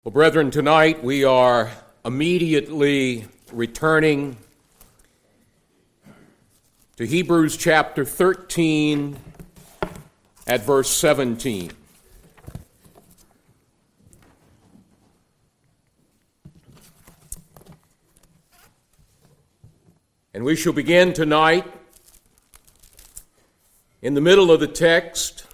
Well, brethren, tonight we are immediately returning to Hebrews chapter 13 at verse 17. And we shall begin tonight in the middle of the text.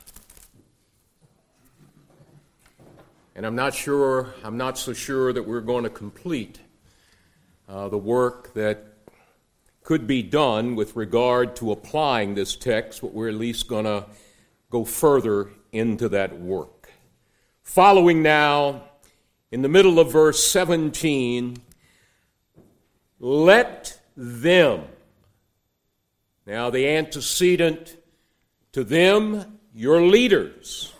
And I'm not so sure that we're going to complete the work that could be done with regard to applying this text, but we're at least going to go further into that work. Following now, in the middle of verse 17, let them. Now, the antecedent to them, your leaders.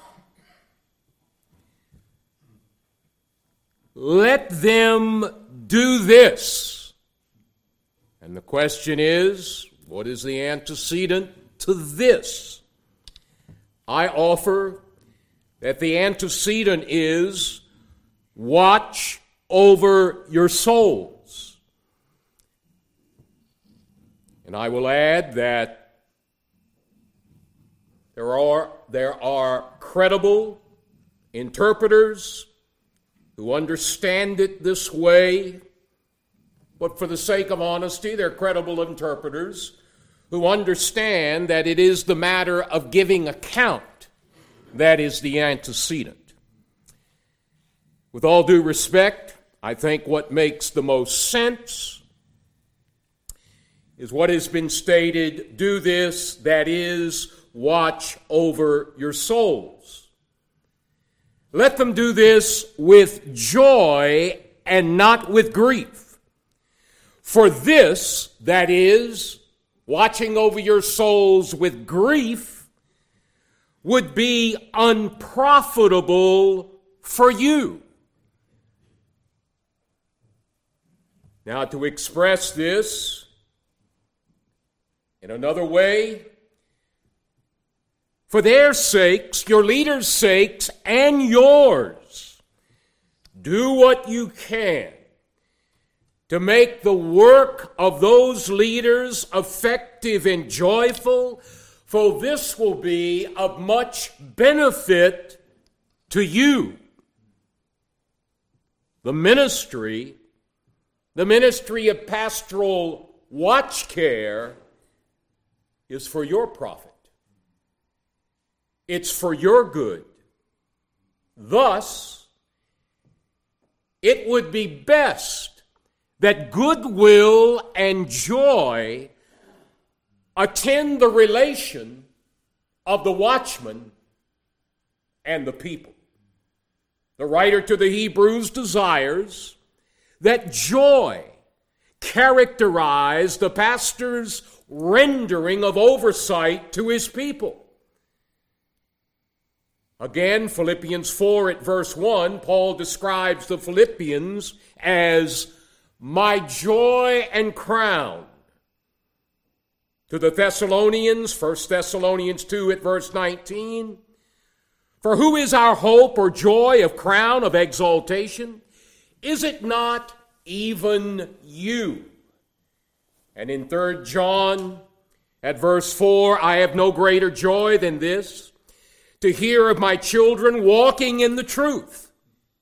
Let them do this. And the question is, what is the antecedent to this? I offer that the antecedent is watch over your souls. And I will add that there are credible interpreters who understand it this way, but for the sake of honesty, they're credible interpreters who understand that it is the matter of giving account that is the antecedent. With all due respect, I think what makes the most sense is what has been stated, do this, that is, watch over your souls. Let them do this with joy and not with grief. For this, that is, watching over your souls with grief, would be unprofitable for you. Now, to express this in another way, for their sakes, your leaders' sakes, and yours, do what you can to make the work of those leaders effective and joyful, for this will be of much benefit to you. The ministry of pastoral watch care is for your profit. It's for your good. Thus, it would be best that goodwill and joy attend the relation of the watchman and the people. The writer to the Hebrews desires that joy characterize the pastor's rendering of oversight to his people. Again, Philippians 4 at verse 1, Paul describes the Philippians as my joy and crown. To the Thessalonians, 1 Thessalonians 2 at verse 19, for who is our hope or joy of crown of exaltation? Is it not even you? And in 3 John at verse 4, I have no greater joy than this, to hear of my children walking in the truth.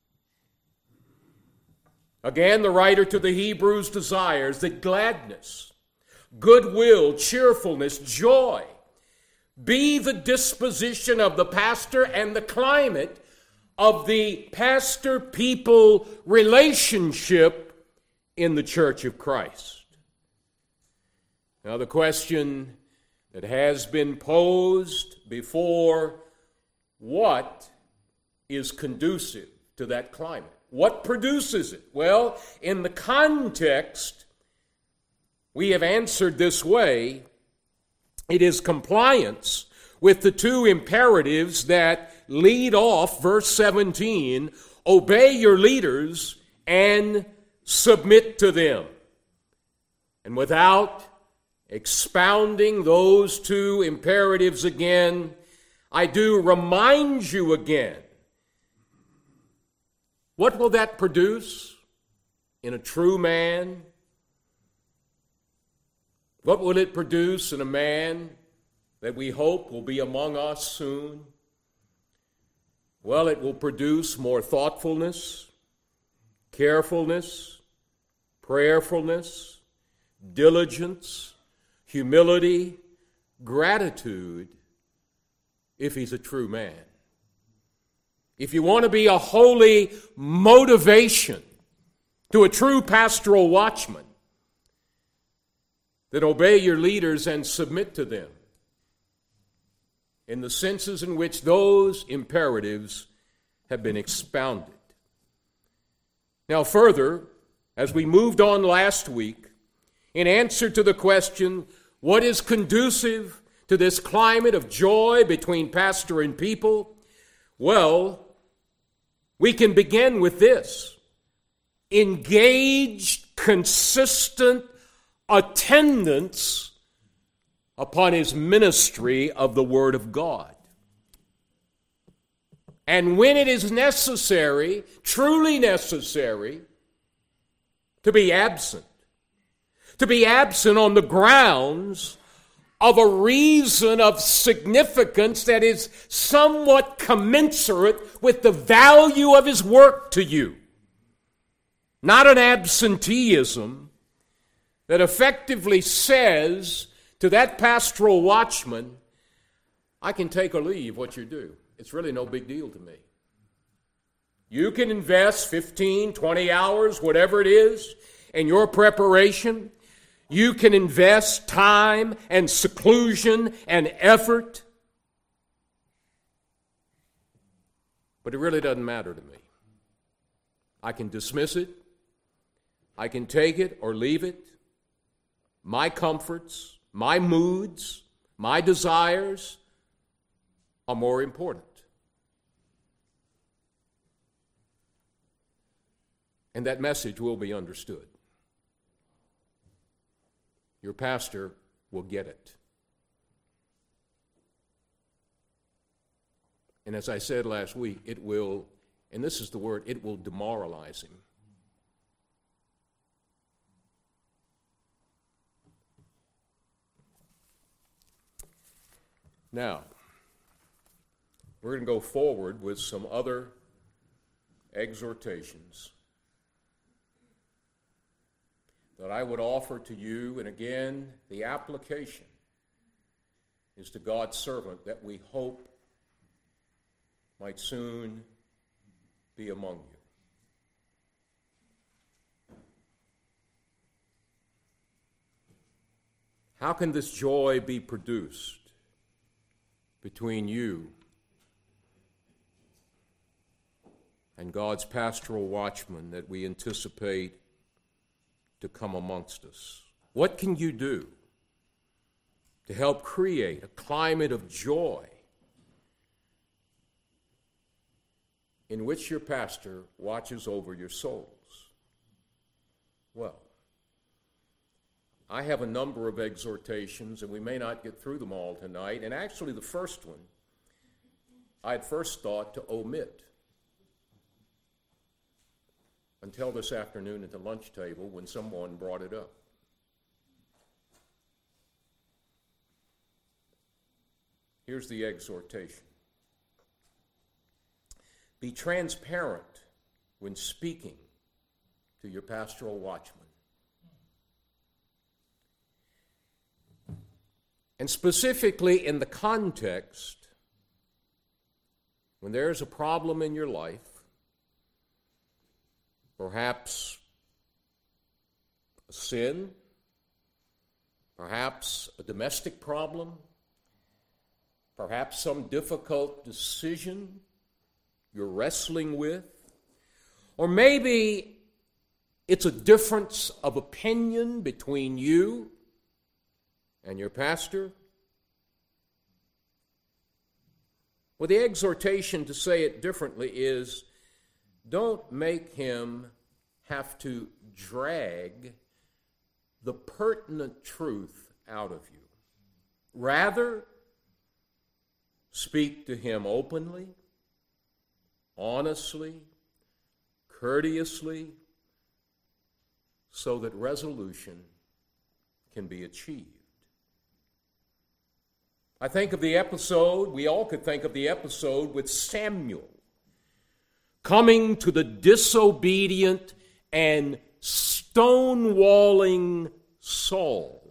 Again, the writer to the Hebrews desires that gladness, goodwill, cheerfulness, joy be the disposition of the pastor and the climate of the pastor-people relationship in the Church of Christ. Now, the question that has been posed before, what is conducive to that climate? What produces it? Well, in the context, we have answered this way. It is compliance with the two imperatives that lead off verse 17, obey your leaders and submit to them. And without expounding those two imperatives again, I do remind you again What will that produce in a true man? What will it produce in a man that we hope will be among us soon? Well, it will produce more thoughtfulness, carefulness, prayerfulness, diligence, humility, gratitude, if he's a true man. If you want to be a holy motivation to a true pastoral watchman, then obey your leaders and submit to them in the senses in which those imperatives have been expounded. Now further, as we moved on last week, in answer to the question, what is conducive to this climate of joy between pastor and people? Well, we can begin with this: engaged, consistent attendance upon his ministry of the Word of God. And when it is necessary, truly necessary, to be absent on the grounds of a reason of significance that is somewhat commensurate with the value of his work to you. Not an absenteeism that effectively says to that pastoral watchman, I can take or leave what you do. It's really no big deal to me. You can invest 15, 20 hours, whatever it is, in your preparation. You can invest time and seclusion and effort. But it really doesn't matter to me. I can dismiss it. I can take it or leave it. My comforts, my moods, my desires are more important. And that message will be understood. Your pastor will get it. And as I said last week, it will, and this is the word, it will demoralize him. Now, we're going to go forward with some other exhortations that I would offer to you. And again, the application is to God's servant that we hope might soon be among you. How can this joy be produced between you and God's pastoral watchman that we anticipate to come amongst us? What can you do to help create a climate of joy in which your pastor watches over your souls? Well, I have a number of exhortations, and we may not get through them all tonight. And actually, the first one, I'd first thought to omit until this afternoon at the lunch table when someone brought it up. Here's the exhortation. Be transparent when speaking to your pastoral watchman. And specifically in the context, when there's a problem in your life, perhaps a sin, perhaps a domestic problem, perhaps some difficult decision you're wrestling with, or maybe it's a difference of opinion between you and your pastor. Well, the exhortation, to say it differently, is don't make him have to drag the pertinent truth out of you. Rather, speak to him openly, honestly, courteously, so that resolution can be achieved. I think of the episode, we all could think of the episode with Samuel coming to the disobedient and stonewalling Saul.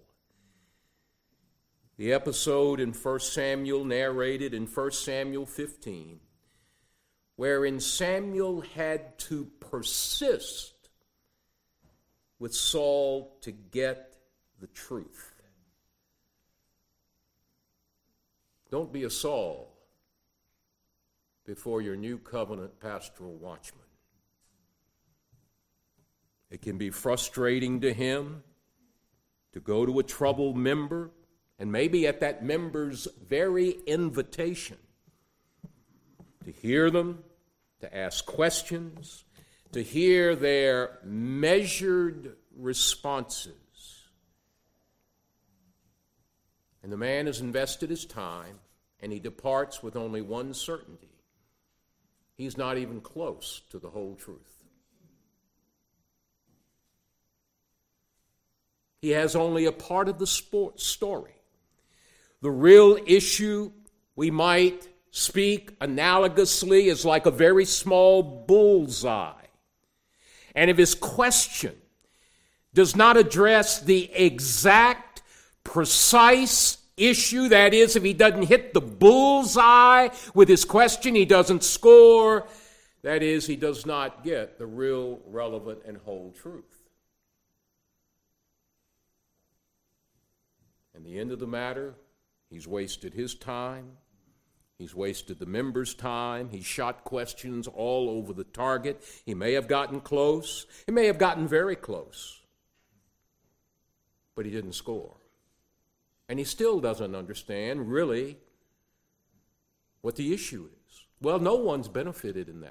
The episode in 1 Samuel, narrated in 1 Samuel 15, wherein Samuel had to persist with Saul to get the truth. Don't be a Saul before your new covenant pastoral watchman. It can be frustrating to him to go to a troubled member, and maybe at that member's very invitation, to hear them, to ask questions, to hear their measured responses. And the man has invested his time, and he departs with only one certainty. He's not even close to the whole truth. He has only a part of the story. The real issue, we might speak analogously, is like a very small bullseye. And if his question does not address the exact, precise issue, that is, if he doesn't hit the bullseye with his question, he doesn't score. That is, he does not get the real, relevant, and whole truth. And the end of the matter, he's wasted his time. He's wasted the member's time. He shot questions all over the target. He may have gotten close. He may have gotten very close. But he didn't score. And he still doesn't understand, really, what the issue is. Well, no one's benefited in that.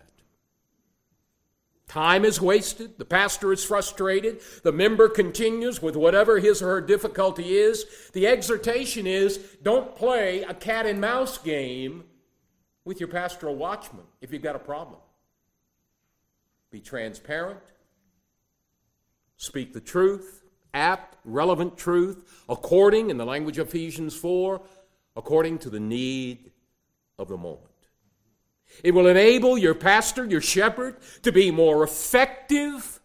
Time is wasted. The pastor is frustrated. The member continues with whatever his or her difficulty is. The exhortation is, don't play a cat and mouse game with your pastoral watchman if you've got a problem. Be transparent. Speak the truth. Apt, relevant truth, according, in the language of Ephesians 4, according to the need of the moment. It will enable your pastor, your shepherd, to be more effective.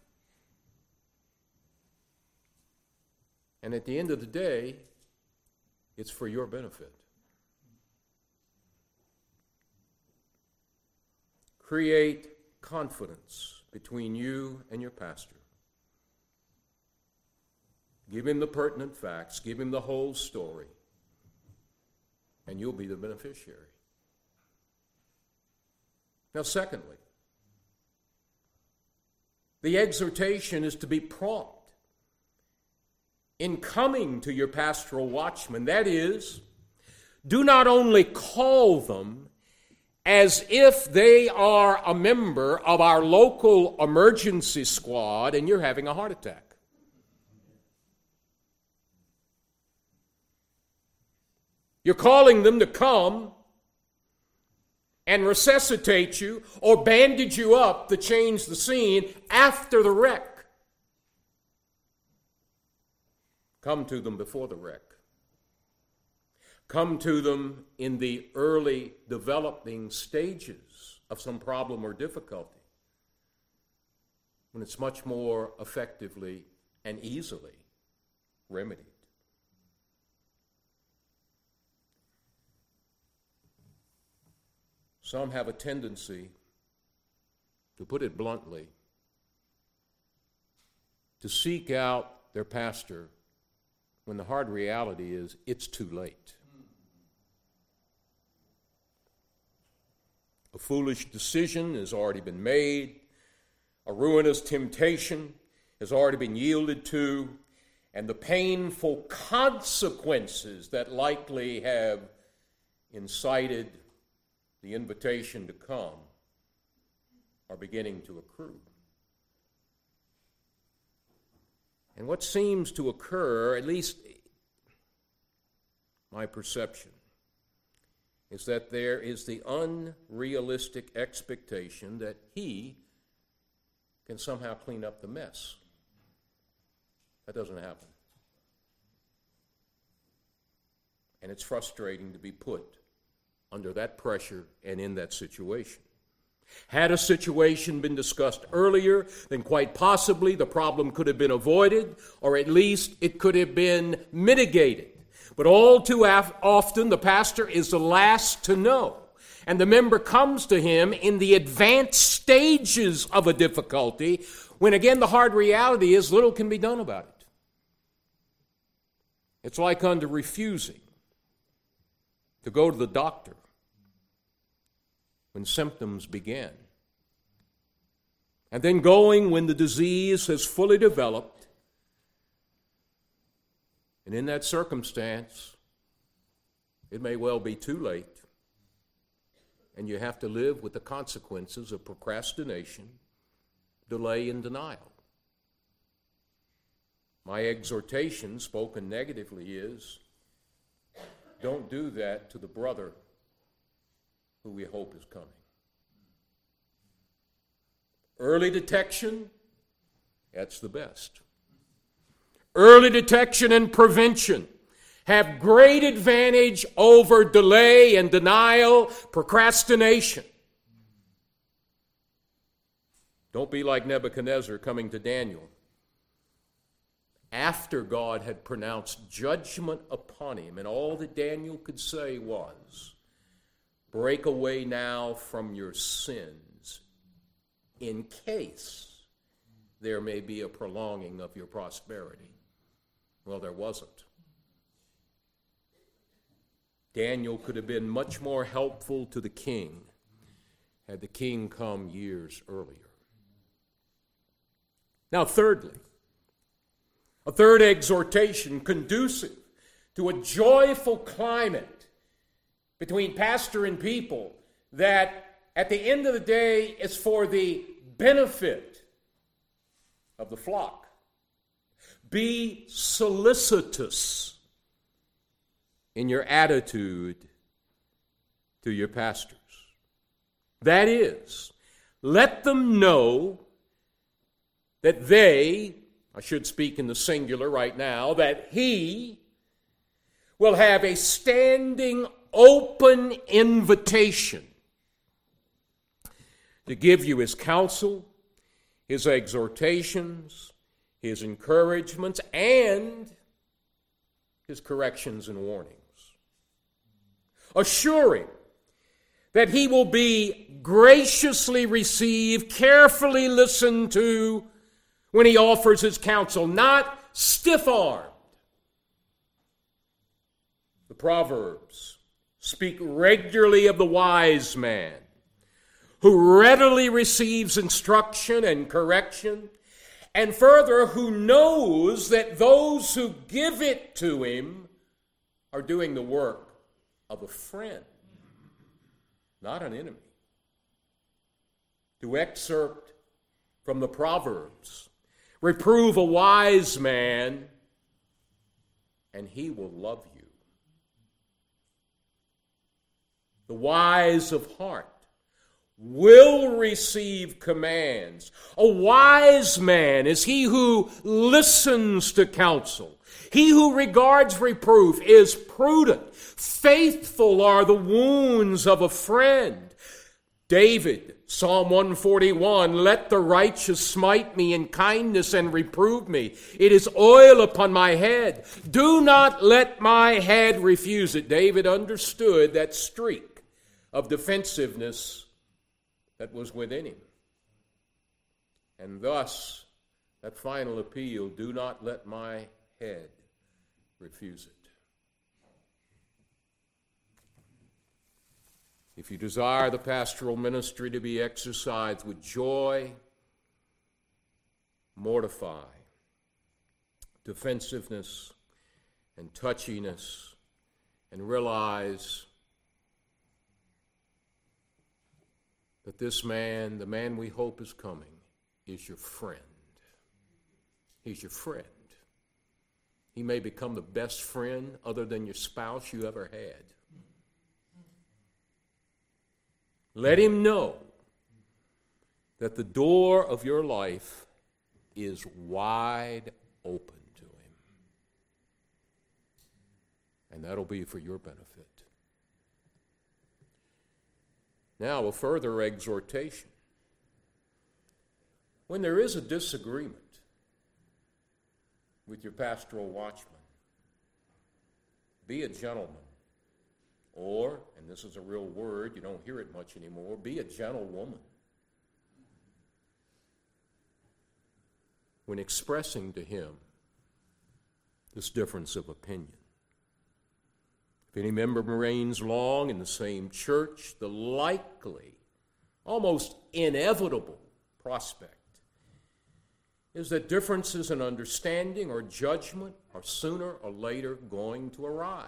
And at the end of the day, it's for your benefit. Create confidence between you and your pastor. Give him the pertinent facts, give him the whole story, and you'll be the beneficiary. Now, secondly, the exhortation is to be prompt in coming to your pastoral watchman. That is, do not only call them as if they are a member of our local emergency squad and you're having a heart attack. You're calling them to come and resuscitate you or bandage you up to change the scene after the wreck. Come to them before the wreck. Come to them in the early developing stages of some problem or difficulty, when it's much more effectively and easily remedied. Some have a tendency, to put it bluntly, to seek out their pastor when the hard reality is it's too late. A foolish decision has already been made. A ruinous temptation has already been yielded to. And the painful consequences that likely have incited the invitation to come are beginning to accrue. And what seems to occur, at least my perception, is that there is the unrealistic expectation that he can somehow clean up the mess. That doesn't happen. And it's frustrating to be put under that pressure and in that situation. Had a situation been discussed earlier, then quite possibly the problem could have been avoided, or at least it could have been mitigated. But all too often, the pastor is the last to know, and the member comes to him in the advanced stages of a difficulty, when again the hard reality is little can be done about it. It's like under refusing to go to the doctor when symptoms begin, and then going when the disease has fully developed. And in that circumstance, it may well be too late, and you have to live with the consequences of procrastination, delay, and denial. My exhortation, spoken negatively, is don't do that to the brother who we hope is coming. Early detection, that's the best. Early detection and prevention have great advantage over delay and denial, procrastination. Don't be like Nebuchadnezzar coming to Daniel after God had pronounced judgment upon him, and all that Daniel could say was, break away now from your sins in case there may be a prolonging of your prosperity. Well, there wasn't. Daniel could have been much more helpful to the king had the king come years earlier. Now, thirdly, a third exhortation conducive to a joyful climate between pastor and people that at the end of the day is for the benefit of the flock. Be solicitous in your attitude to your pastors. That is, let them know that they, I should speak in the singular right now, that he will have a standing open invitation to give you his counsel, his exhortations, his encouragements, and his corrections and warnings. Assuring that he will be graciously received, carefully listened to when he offers his counsel, not stiff-armed. The Proverbs speak regularly of the wise man who readily receives instruction and correction, and further, who knows that those who give it to him are doing the work of a friend, not an enemy. To excerpt from the Proverbs, reprove a wise man, and he will love you. The wise of heart will receive commands. A wise man is he who listens to counsel. He who regards reproof is prudent. Faithful are the wounds of a friend. David, Psalm 141, let the righteous smite me in kindness and reprove me. It is oil upon my head. Do not let my head refuse it. David understood that streak of defensiveness that was within him. And thus, that final appeal, do not let my head refuse it. If you desire the pastoral ministry to be exercised with joy, mortify defensiveness and touchiness, and realize that this man, the man we hope is coming, is your friend. He's your friend. He may become the best friend other than your spouse you ever had. Let him know that the door of your life is wide open to him. And that'll be for your benefit. Now, a further exhortation. When there is a disagreement with your pastoral watchman, be a gentleman. Or, and this is a real word, you don't hear it much anymore, be a gentlewoman. When expressing to him this difference of opinion. If any member remains long in the same church, the likely, almost inevitable prospect is that differences in understanding or judgment are sooner or later going to arise.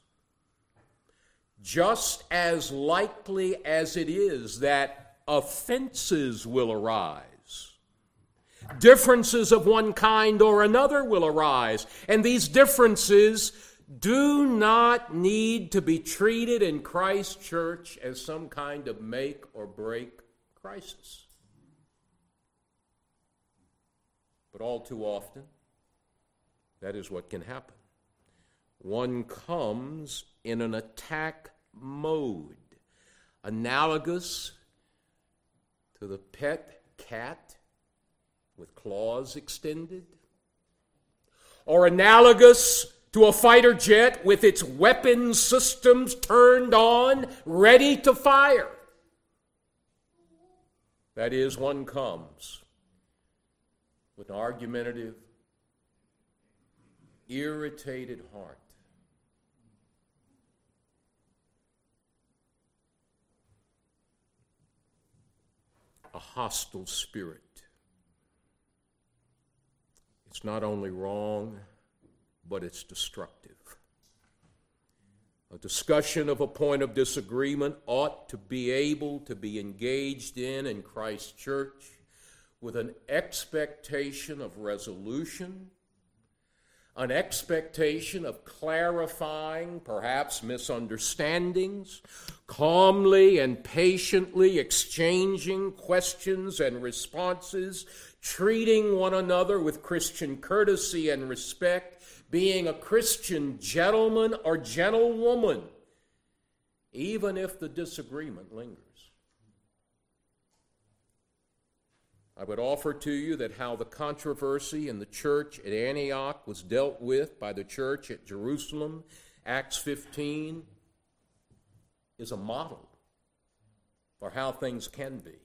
Just as likely as it is that offenses will arise, differences of one kind or another will arise, and these differences do not need to be treated in Christ's church as some kind of make or break crisis. But all too often, that is what can happen. One comes in an attack mode, analogous to the pet cat with claws extended, or analogous to a fighter jet with its weapons systems turned on, ready to fire. That is, one comes with an argumentative, irritated heart. A hostile spirit. It's not only wrong, but it's destructive. A discussion of a point of disagreement ought to be able to be engaged in Christ's church with an expectation of resolution, an expectation of clarifying perhaps misunderstandings, calmly and patiently exchanging questions and responses, treating one another with Christian courtesy and respect, being a Christian gentleman or gentlewoman, even if the disagreement lingers. I would offer to you that how the controversy in the church at Antioch was dealt with by the church at Jerusalem, Acts 15, is a model for how things can be.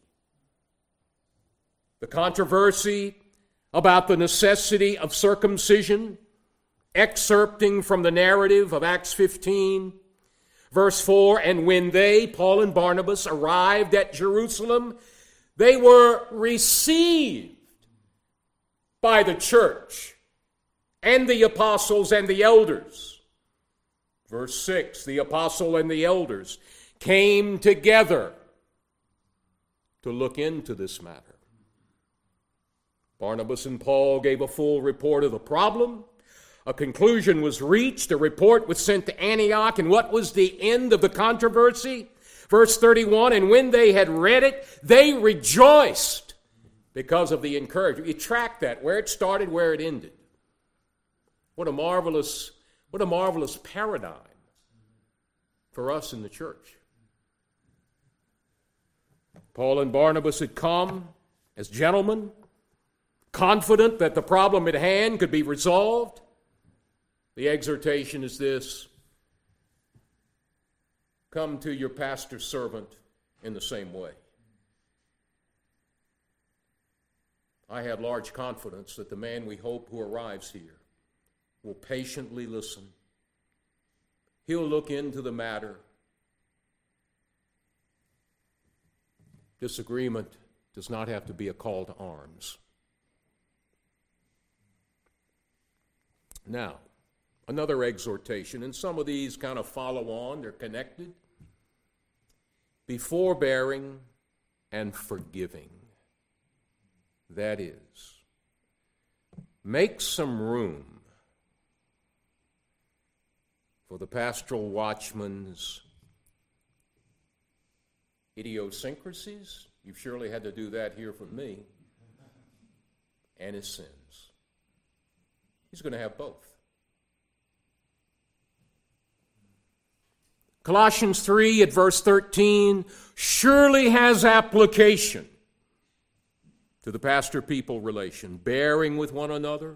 The controversy about the necessity of circumcision, excerpting from the narrative of Acts 15, verse 4, and when they, Paul and Barnabas, arrived at Jerusalem, they were received by the church and the apostles and the elders. Verse 6, the apostle and the elders came together to look into this matter. Barnabas and Paul gave a full report of the problem. A conclusion was reached. A report was sent to Antioch. And what was the end of the controversy? Verse 31, and when they had read it, they rejoiced because of the encouragement. You track that, where it started, where it ended. What a marvelous paradigm for us in the church. Paul and Barnabas had come as gentlemen, confident that the problem at hand could be resolved. The exhortation is this: come to your pastor's servant in the same way. I have large confidence that the man we hope who arrives here will patiently listen. He'll look into the matter. Disagreement does not have to be a call to arms. Now, another exhortation, and some of these kind of follow on, they're connected. Be forbearing and forgiving. That is, make some room for the pastoral watchman's idiosyncrasies, You've surely had to do that here for me. And his sins. He's going to have both. Colossians 3 at verse 13 surely has application to the pastor-people relation, bearing with one another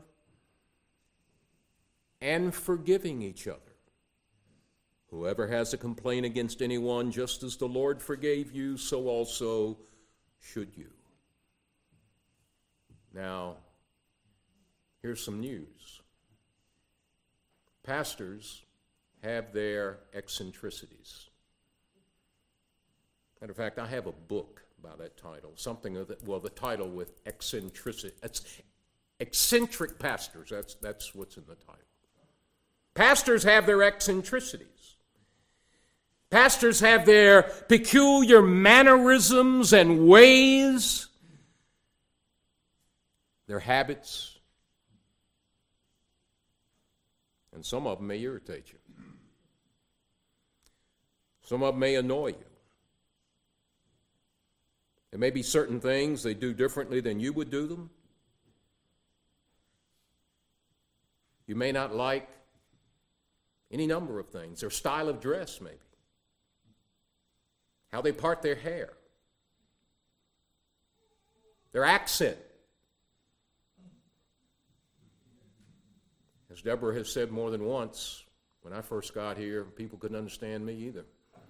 and forgiving each other. Whoever has a complaint against anyone, just as the Lord forgave you, so also should you. Now, here's some news. Pastors have their eccentricities. Matter of fact, I have a book by that title. The title with eccentricity. Eccentric pastors. That's what's in the title. Pastors have their eccentricities. Pastors have their peculiar mannerisms and ways, their habits, and some of them may irritate you. Some of them may annoy you. There may be certain things they do differently than you would do them. You may not like any number of things. Their style of dress, maybe. How they part their hair. Their accent. As Deborah has said more than once, when I first got here, people couldn't understand me either.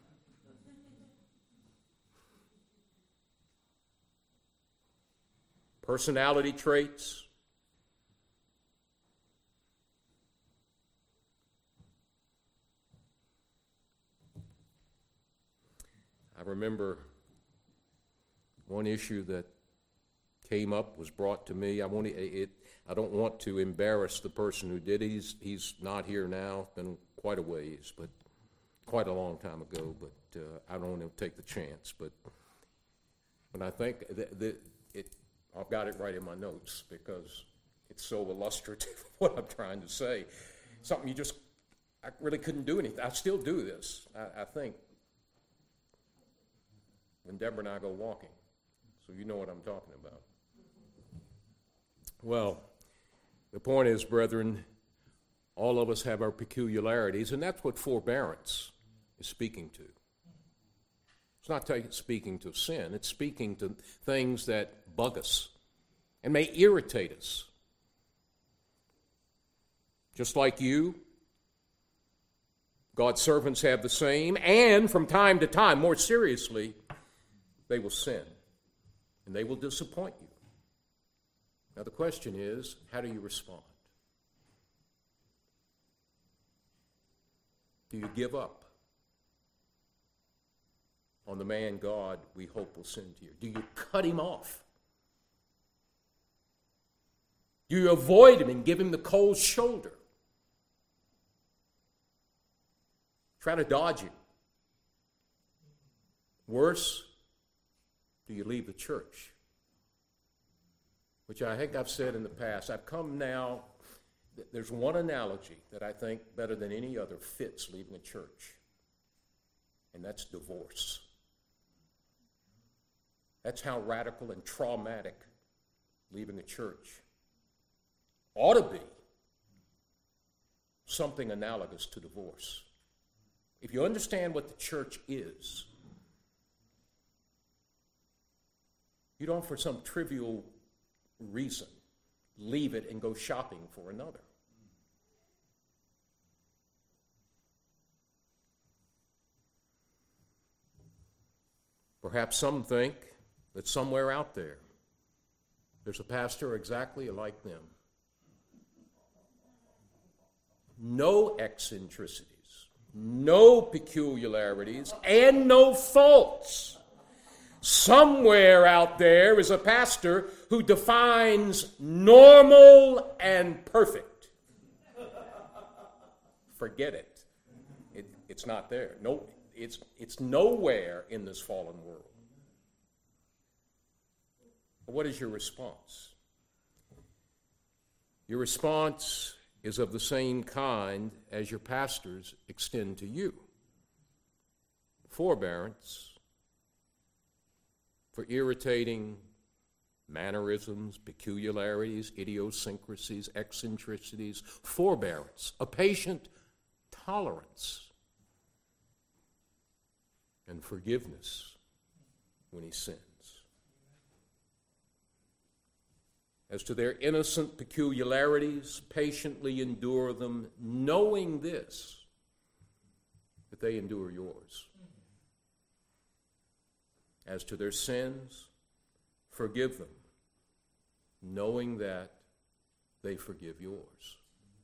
Personality traits. I remember one issue that came up, was brought to me. I don't want to embarrass the person who did it. He's not here now. It's been quite a ways, but quite a long time ago. But I don't want to take the chance. But when I think I've got it right in my notes because it's so illustrative of what I'm trying to say. Something I really couldn't do anything. I still do this, I think, when Deborah and I go walking. So you know what I'm talking about. Well, the point is, brethren, all of us have our peculiarities, and that's what forbearance is speaking to. It's not speaking to sin. It's speaking to things that bug us and may irritate us. Just like you, God's servants have the same, and from time to time, more seriously, they will sin, and they will disappoint you. Now the question is, how do you respond? Do you give up on the man God we hope will send to you? Do you cut him off? Do you avoid him and give him the cold shoulder? Try to dodge him. Worse, do you leave the church? Which I think I've said in the past. I've come now, there's one analogy that I think better than any other fits leaving a church, and that's divorce. That's how radical and traumatic leaving a church ought to be. Something analogous to divorce. If you understand what the church is, you don't, for some trivial reason, leave it and go shopping for another. Perhaps some think that somewhere out there's a pastor exactly like them. No eccentricities, no peculiarities, and no faults. Somewhere out there is a pastor who defines normal and perfect. Forget it. It's not there. No, it's nowhere in this fallen world. What is your response? Your response is of the same kind as your pastors extend to you. Forbearance for irritating mannerisms, peculiarities, idiosyncrasies, eccentricities, forbearance, a patient tolerance, and forgiveness when he sins. As to their innocent peculiarities, patiently endure them, knowing this, that they endure yours. As to their sins, forgive them, knowing that they forgive yours.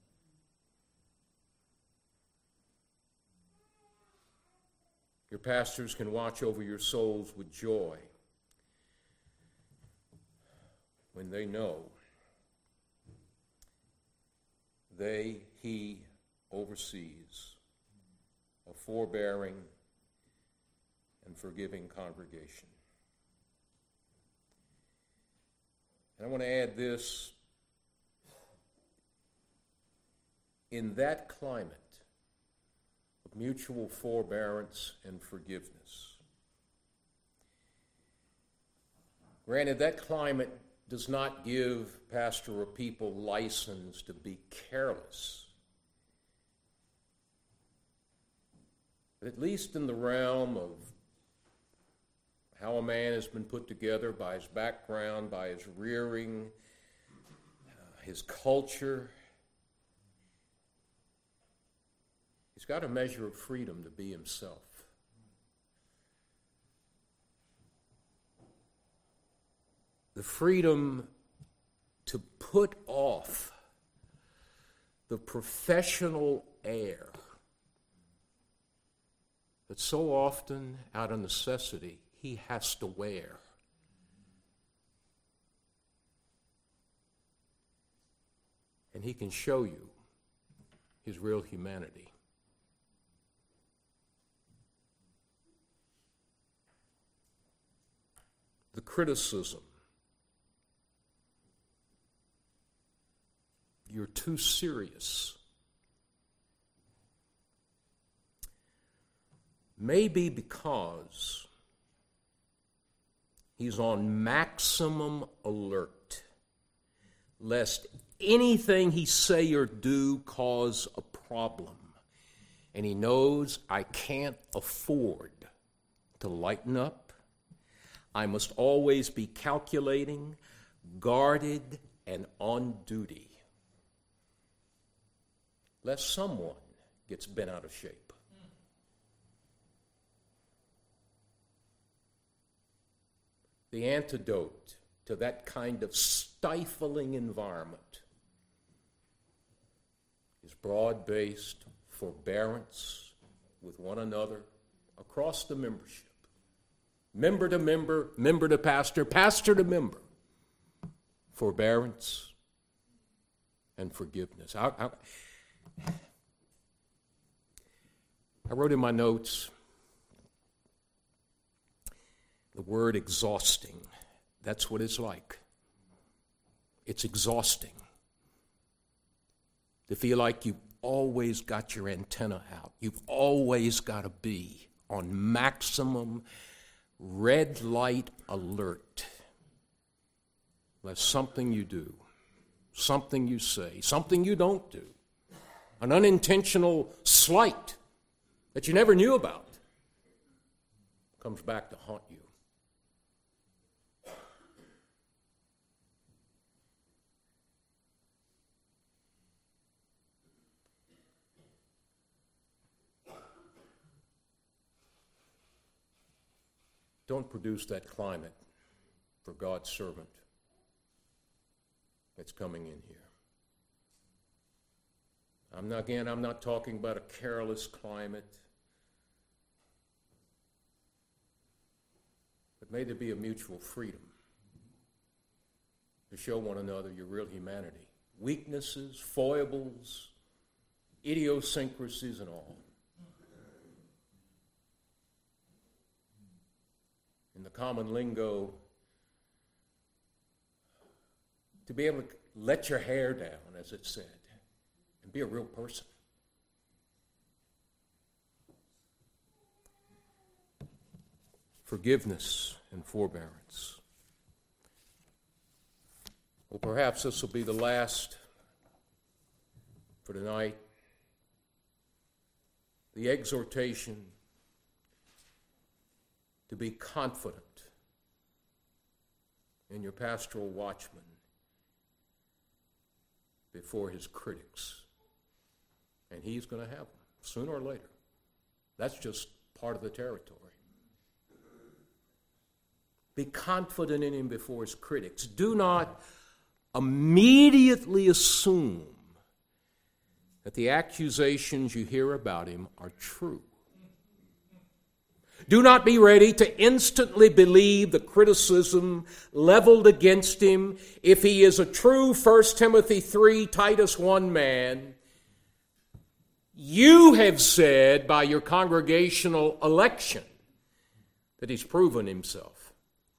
Your pastors can watch over your souls with joy when they know he oversees a forbearing and forgiving congregation. And I want to add this: in that climate of mutual forbearance and forgiveness, granted, that climate does not give pastoral people license to be careless. But at least in the realm of how a man has been put together by his background, by his rearing, his culture, he's got a measure of freedom to be himself. The freedom to put off the professional air that so often, out of necessity, he has to wear. And he can show you his real humanity. The criticism, you're too serious, maybe because he's on maximum alert, lest anything he say or do cause a problem. And he knows, I can't afford to lighten up. I must always be calculating, guarded, and on duty, lest someone gets bent out of shape. The antidote to that kind of stifling environment is broad-based forbearance with one another across the membership. Member to member, member to pastor, pastor to member. Forbearance and forgiveness. I wrote in my notes the word exhausting. That's what it's like. It's exhausting to feel like you've always got your antenna out. You've always got to be on maximum red light alert. Lest something you do, something you say, something you don't do, an unintentional slight that you never knew about, comes back to haunt you. Don't produce that climate for God's servant that's coming in here. I'm not talking about a careless climate. But may there be a mutual freedom to show one another your real humanity. Weaknesses, foibles, idiosyncrasies, and all. In the common lingo, to be able to let your hair down, as it said, and be a real person. forgiveness and forbearance. Well, perhaps this will be the last for tonight. The exhortation to be confident in your pastoral watchman before his critics. And he's going to have them, sooner or later. That's just part of the territory. Be confident in him before his critics. Do not immediately assume that the accusations you hear about him are true. Do not be ready to instantly believe the criticism leveled against him if he is a true 1 Timothy 3, Titus 1 man. You have said by your congregational election that he's proven himself.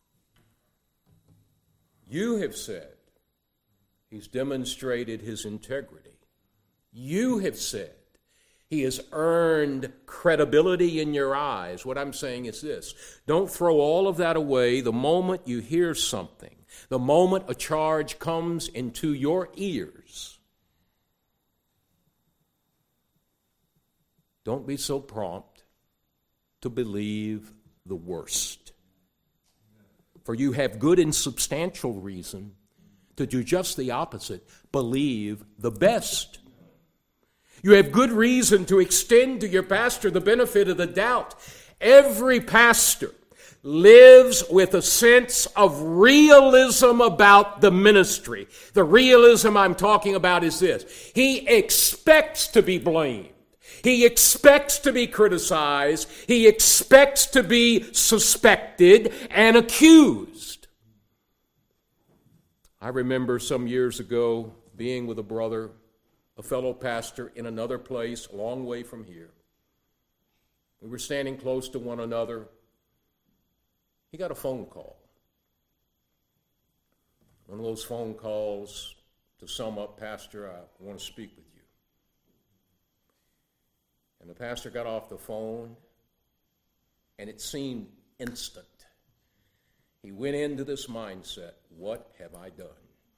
You have said he's demonstrated his integrity. You have said he has earned credibility in your eyes. What I'm saying is this: don't throw all of that away the moment you hear something, the moment a charge comes into your ears. Don't be so prompt to believe the worst. For you have good and substantial reason to do just the opposite: believe the best. You have good reason to extend to your pastor the benefit of the doubt. Every pastor lives with a sense of realism about the ministry. The realism I'm talking about is this: he expects to be blamed. He expects to be criticized. He expects to be suspected and accused. I remember some years ago being with a brother, a fellow pastor in another place, a long way from here. We were standing close to one another. He got a phone call. One of those phone calls, to sum up, "Pastor, I want to speak with you." And the pastor got off the phone, and it seemed instant. He went into this mindset: what have I done?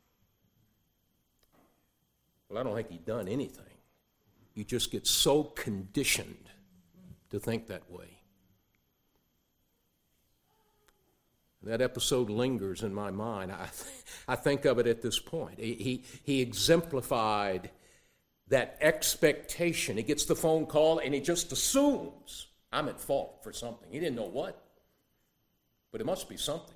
Well, I don't think he'd done anything. You just get so conditioned to think that way. That episode lingers in my mind. I think of it at this point. He exemplified that expectation. He gets the phone call and he just assumes I'm at fault for something. He didn't know what, but it must be something.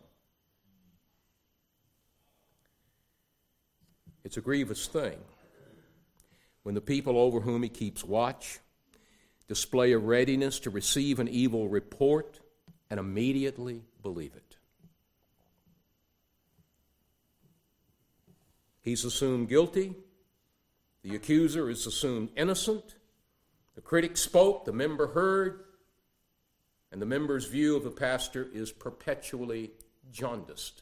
It's a grievous thing when the people over whom he keeps watch display a readiness to receive an evil report and immediately believe it. He's assumed guilty. The accuser is assumed innocent. The critic spoke, the member heard, and the member's view of the pastor is perpetually jaundiced.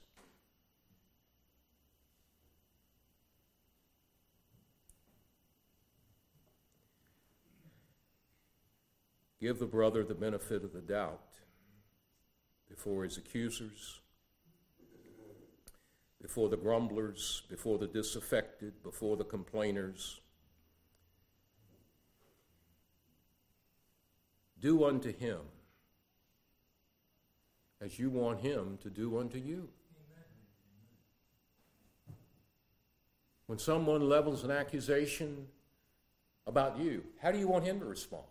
Give the brother the benefit of the doubt before his accusers, before the grumblers, before the disaffected, before the complainers. Do unto him as you want him to do unto you. When someone levels an accusation about you, how do you want him to respond?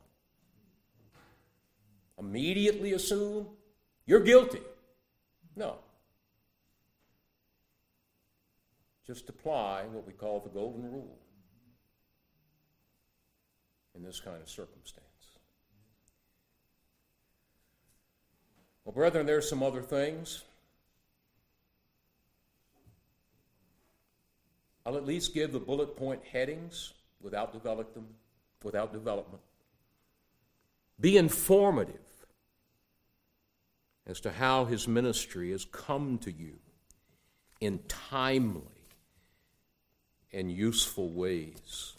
Immediately assume you're guilty? No. Just apply what we call the golden rule in this kind of circumstance. Well, brethren, there are some other things. I'll at least give the bullet point headings without development. Be informative as to how his ministry has come to you in timely and useful ways.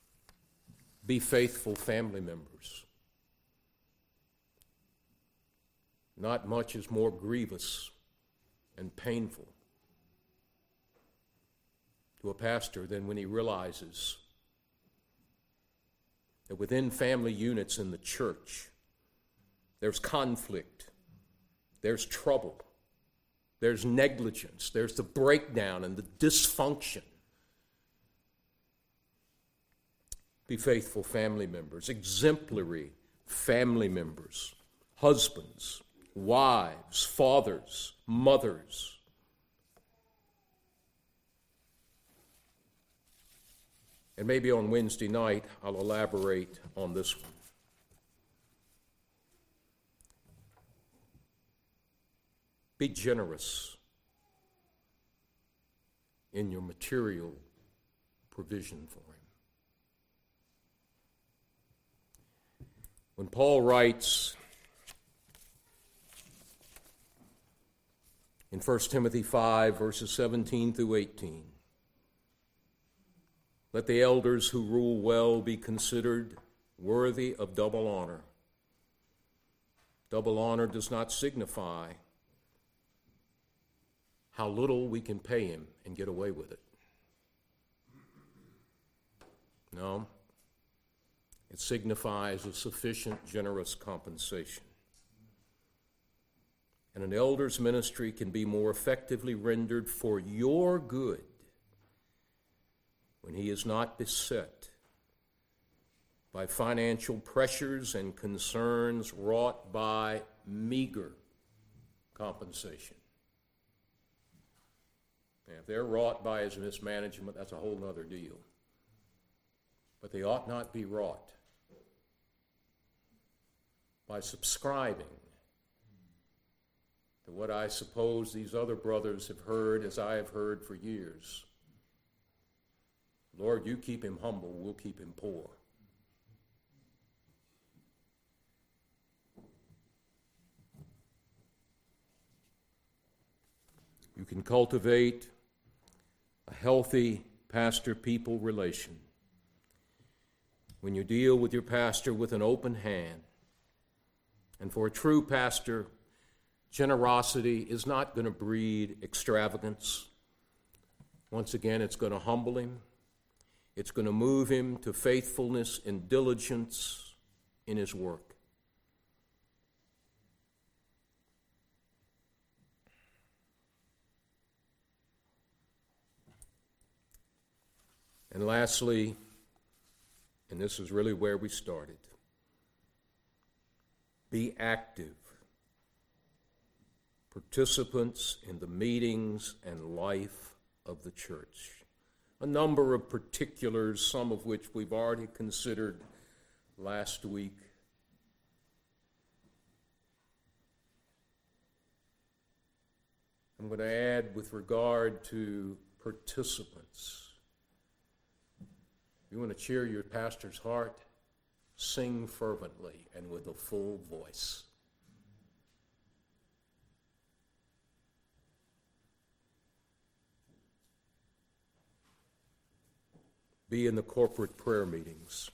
Be faithful family members. Not much is more grievous and painful to a pastor than when he realizes that within family units in the church, there's conflict, there's trouble, there's negligence, there's the breakdown and the dysfunction. Be faithful family members, exemplary family members, husbands, wives, fathers, mothers. And maybe on Wednesday night, I'll elaborate on this one. Be generous in your material provision for him. When Paul writes in 1 Timothy 5, verses 17 through 18, let the elders who rule well be considered worthy of double honor. Double honor does not signify how little we can pay him and get away with it. No, it signifies a sufficient, generous compensation. And an elder's ministry can be more effectively rendered for your good when he is not beset by financial pressures and concerns wrought by meager compensation. Now, if they're wrought by his mismanagement, that's a whole other deal. But they ought not be wrought by subscribing to what I suppose these other brothers have heard as I have heard for years. Lord, you keep him humble, we'll keep him poor. You can cultivate a healthy pastor-people relation when you deal with your pastor with an open hand. And for a true pastor, generosity is not going to breed extravagance. Once again, it's going to humble him. It's going to move him to faithfulness and diligence in his work. And lastly, and this is really where we started, be active participants in the meetings and life of the church. A number of particulars, some of which we've already considered last week. I'm going to add with regard to participants. You want to cheer your pastor's heart? Sing fervently and with a full voice. Be in the corporate prayer meetings.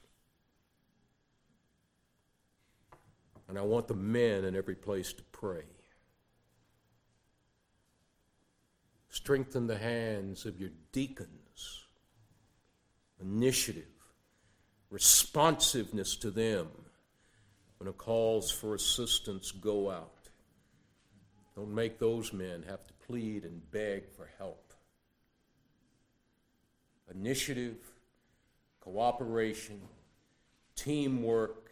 And I want the men in every place to pray. Strengthen the hands of your deacons. Initiative, responsiveness to them when a calls for assistance go out. Don't make those men have to plead and beg for help. Initiative, cooperation, teamwork.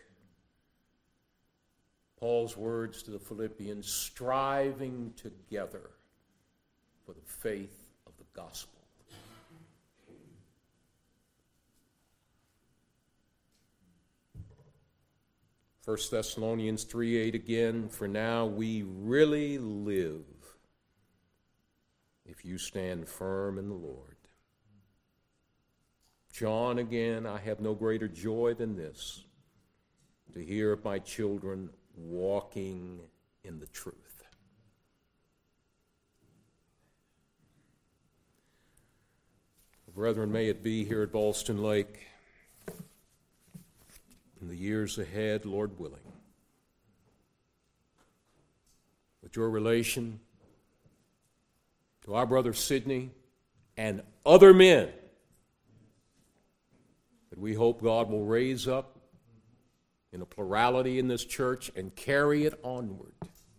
Paul's words to the Philippians, striving together for the faith of the gospel. 1 Thessalonians 3:8 again, for now we really live if you stand firm in the Lord. John again, I have no greater joy than this, to hear of my children walking in the truth. Brethren, may it be here at Ballston Lake in the years ahead, Lord willing, But your relation to our brother Sidney and other men that we hope God will raise up in a plurality in this church and carry it onward,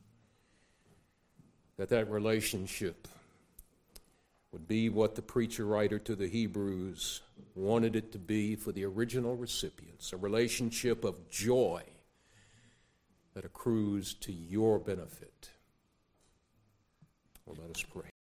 that relationship would be what the preacher writer to the Hebrews wanted it to be for the original recipients, a relationship of joy that accrues to your benefit. Well, let us pray.